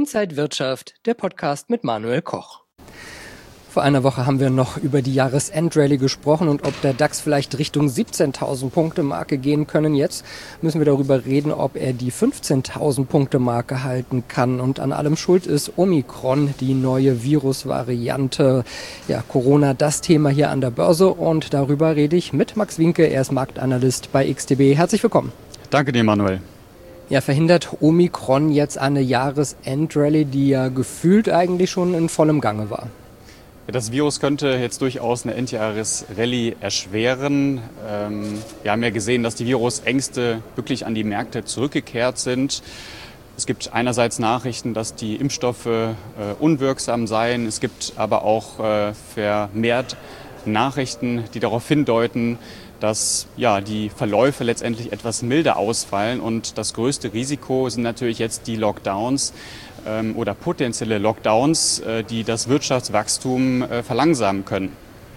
Inside Wirtschaft, der Podcast mit Manuel Koch. Vor einer Woche haben wir noch über die Jahresendrallye gesprochen und ob der DAX vielleicht Richtung 17.000 Punkte Marke gehen können. Jetzt müssen wir darüber reden, ob er die 15.000 Punkte Marke halten kann. Und an allem schuld ist Omikron, die neue Virusvariante. Ja, Corona, das Thema hier an der Börse. Und darüber rede ich mit Max Winke. Er ist Marktanalyst bei XTB. Herzlich willkommen. Danke dir, Manuel. Ja, verhindert Omikron jetzt eine Jahresendrallye, die ja gefühlt eigentlich schon in vollem Gange war? Das Virus könnte jetzt durchaus eine Endjahresrallye erschweren. Wir haben ja gesehen, dass die Virusängste wirklich an die Märkte zurückgekehrt sind. Es gibt einerseits Nachrichten, dass die Impfstoffe unwirksam seien. Es gibt aber auch vermehrt Nachrichten, die darauf hindeuten, dass die Verläufe letztendlich etwas milder ausfallen. Und das größte Risiko sind natürlich jetzt die Lockdowns oder potenzielle Lockdowns, die das Wirtschaftswachstum verlangsamen können.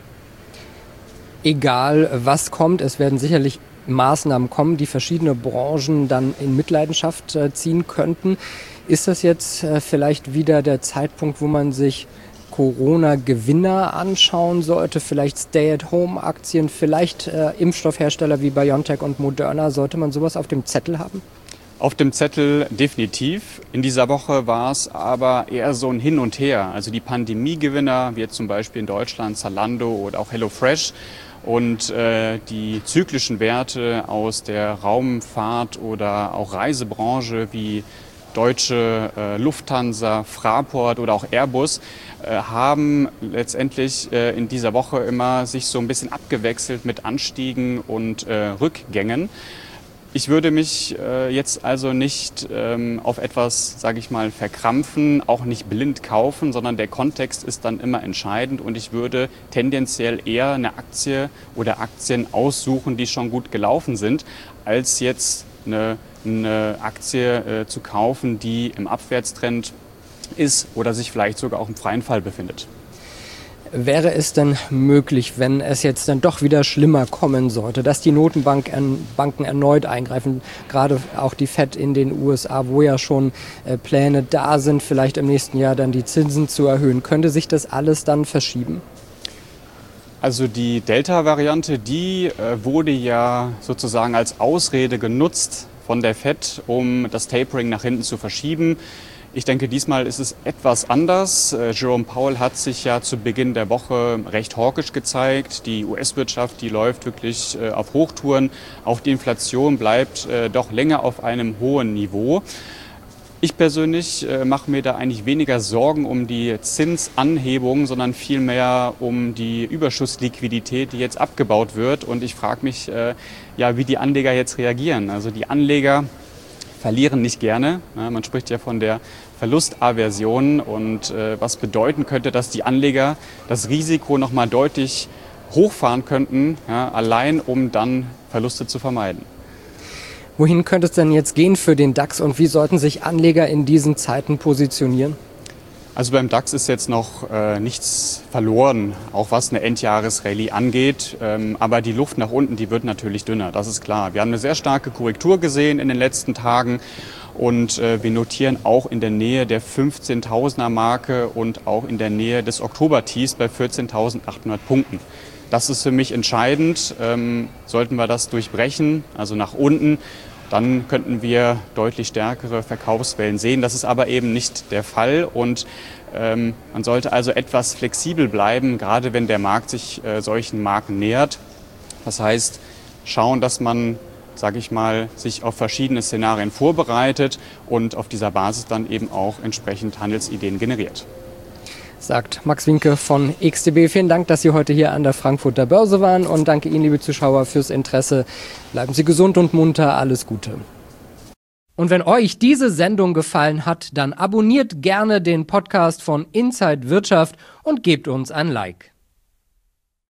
Egal was kommt, es werden sicherlich Maßnahmen kommen, die verschiedene Branchen dann in Mitleidenschaft ziehen könnten. Ist das jetzt vielleicht wieder der Zeitpunkt, wo man sich Corona-Gewinner anschauen sollte, vielleicht Stay-at-Home-Aktien, vielleicht Impfstoffhersteller wie BioNTech und Moderna? Sollte man sowas auf dem Zettel haben? Auf dem Zettel definitiv. In dieser Woche war es aber eher so ein Hin und Her. Also die Pandemiegewinner, wie jetzt zum Beispiel in Deutschland Zalando oder auch HelloFresh, und die zyklischen Werte aus der Raumfahrt oder auch Reisebranche wie Deutsche, Lufthansa, Fraport oder auch Airbus haben letztendlich in dieser Woche immer sich so ein bisschen abgewechselt mit Anstiegen und Rückgängen. Ich würde mich jetzt also nicht auf etwas, sage ich mal, verkrampfen, auch nicht blind kaufen, sondern der Kontext ist dann immer entscheidend und ich würde tendenziell eher eine Aktie oder Aktien aussuchen, die schon gut gelaufen sind, als jetzt eine Aktie zu kaufen, die im Abwärtstrend ist oder sich vielleicht sogar auch im freien Fall befindet. Wäre es denn möglich, wenn es jetzt dann doch wieder schlimmer kommen sollte, dass die Notenbanken erneut eingreifen, gerade auch die Fed in den USA, wo ja schon Pläne da sind, vielleicht im nächsten Jahr dann die Zinsen zu erhöhen? Könnte sich das alles dann verschieben? Also die Delta-Variante, die wurde ja sozusagen als Ausrede genutzt von der Fed, um das Tapering nach hinten zu verschieben. Ich denke, diesmal ist es etwas anders. Jerome Powell hat sich ja zu Beginn der Woche recht hawkisch gezeigt. Die US-Wirtschaft, die läuft wirklich auf Hochtouren. Auch die Inflation bleibt doch länger auf einem hohen Niveau. Ich persönlich mache mir da eigentlich weniger Sorgen um die Zinsanhebung, sondern vielmehr um die Überschussliquidität, die jetzt abgebaut wird. Und ich frage mich, wie die Anleger jetzt reagieren. Also die Anleger verlieren nicht gerne. Man spricht ja von der Verlustaversion und was bedeuten könnte, dass die Anleger das Risiko noch mal deutlich hochfahren könnten, allein um dann Verluste zu vermeiden. Wohin könnte es denn jetzt gehen für den DAX und wie sollten sich Anleger in diesen Zeiten positionieren? Also beim DAX ist jetzt noch nichts verloren, auch was eine Endjahresrallye angeht. Aber die Luft nach unten, die wird natürlich dünner, das ist klar. Wir haben eine sehr starke Korrektur gesehen in den letzten Tagen und wir notieren auch in der Nähe der 15.000er Marke und auch in der Nähe des Oktober-Tiefs bei 14.800 Punkten. Das ist für mich entscheidend. Sollten wir das durchbrechen, also nach unten, dann könnten wir deutlich stärkere Verkaufswellen sehen. Das ist aber eben nicht der Fall und man sollte also etwas flexibel bleiben, gerade wenn der Markt sich solchen Marken nähert. Das heißt, schauen, dass man, sage ich mal, sich auf verschiedene Szenarien vorbereitet und auf dieser Basis dann eben auch entsprechend Handelsideen generiert. Sagt Max Winke von XTB. Vielen Dank, dass Sie heute hier an der Frankfurter Börse waren und danke Ihnen, liebe Zuschauer, fürs Interesse. Bleiben Sie gesund und munter. Alles Gute. Und wenn euch diese Sendung gefallen hat, dann abonniert gerne den Podcast von Inside Wirtschaft und gebt uns ein Like.